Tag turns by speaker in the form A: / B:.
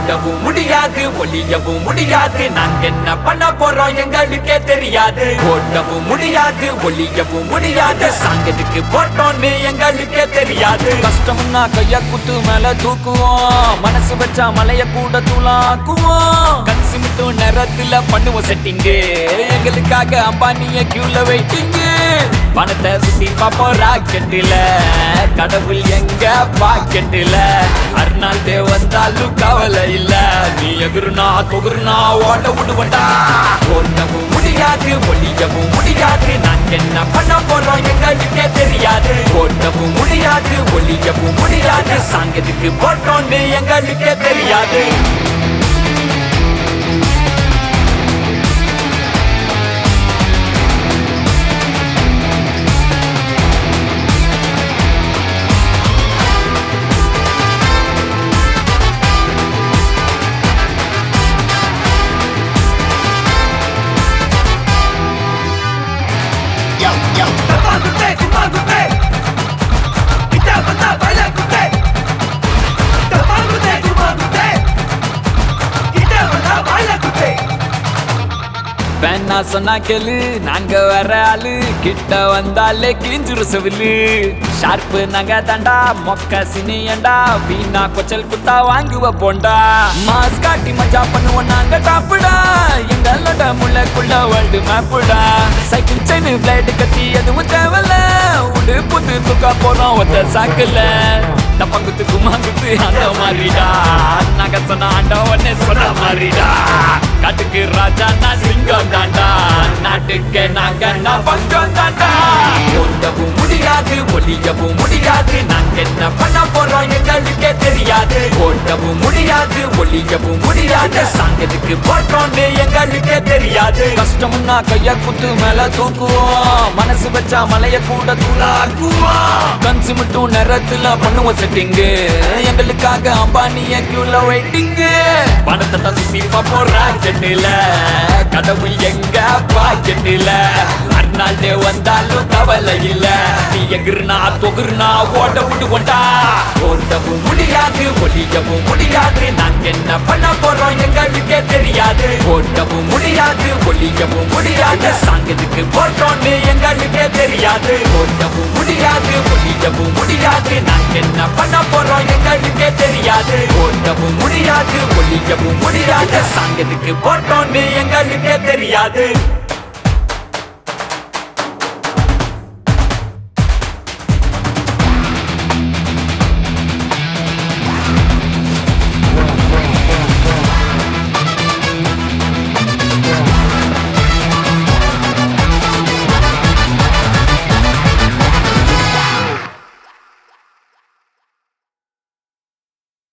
A: ஓடவும் முடியாது ஒளியவும் முடியாது நாங்க என்ன பண்ண போறோம் எங்களுக்கே தெரியாது ஓடவும் முடியாது ஒளியவும் முடியாது சாங்கத்துக்கு போட்டோன்னு எங்களுக்கே தெரியாது
B: கஷ்டம்னா கைய குத்து மேல தூக்குவோம் மனசு வச்சா மலைய கூட தூளாக்குவோம் கன்சி மட்டும் நேரத்துல பண்ணுவோம் செட்டிங்கு எங்களுக்காக அம்பானிய கியூல வெயிட்டிங்கு பணத்தை சுத்தி பாப்போம் ராக்கெட்டில கடவுள் எங்க பாக்கெட்டில அருணால் தே வந்தாலும் கவலை இல்ல நீ எகுருனா தொகுருனா ஓட விடுவண்டா
A: ஓடவும் முடியாது ஒளியவும் முடியாது நாங்க என்ன பண்ண போறோம் எங்களுக்கே தெரியாது ஓடவும் முடியாது ஒளியவும் முடியாது சாங்கத்துக்கு போட்டோன்னு எங்களுக்கே தெரியாது
B: வேணா சொன்னா கேளு நாங்க வர ஆளு கிட்ட வந்தாலே கிழிஞ்சுரு செவிலு ஷார்ப்பு நாங்க தாண்டா மொக்க சினியண்டா வீணா கொச்சல் குத்தா வாங்குவ போண்டா மாஸ் காட்டி மஜா பண்ணுவோம் நாங்க டாப்புடா எங்களோட முள்ளக்குள்ள வேர்ல்டு மேப்புடா சைக்கிள் செயின் பிளேடு கத்தி எதுவும் தேவல உடு புத்து தூக்கா போறோம் ஒத்த சாக்குல டப்பங்குத்து குமாங்குத்து அந்த மாதிரிடா நாங்க சொன்ன ஆண்டா ஒன்னே சொன்ன மாதிரிடா காட்டுக்கு ராஜா நான் சிங்கம் தாண்டா நாட்டுக்கு நாங்க நான் பங்கம் தாண்டா
A: ஓடவும் முடியாது ஒளியவும் முடியாது நாங்க என்ன பண்ண போறோம் எங்களுக்கே தெரியாது ஓடவும் முடியாது ஒளியவும் முடியாது சாங்கத்துக்கு போட்டோன்னு எங்களுக்கே தெரியாது
B: கஷ்டம்னா கைய குத்து மேல தூக்குவோம் மனசு வச்சா மலைய கூட தூளாக்குவோம் கன்சி மட்டும் நேரத்துல பண்ணுவோம் செட்டிங்கு எங்களுக்காக அம்பானிய கியூல வெயிட்டிங்கு பணத்தை தான் சுத்தி பாப்போம் ராக்கெட்டில கடவுள் எங்க பாக்கெட்டில அருணால் தே வந்தாலும் கவலை இல்ல நீ எகுருனா தொகுருனா ஓட விடுவோண்டா
A: ஓடவும் முடியாது ஒளியவும் முடியாது நாங்க என்ன பண்ண போறோம் எங்களுக்கே தெரியாது ஓடவும் முடியாது ஒளியவும் முடியாது சாங்கத்துக்கு போட்டோன்னு எங்களுக்கே தெரியாது ஓடவும் முடியாது ஒளியவும் முடியாது நாங்க என்ன பண்ண போறோம் எங்களுக்கே தெரியாது ஓடவும் முடியாது ஒளியவும் முடியாது சாங்கத்துக்கு போட்டோன்னு எங்களுக்கே தெரியாது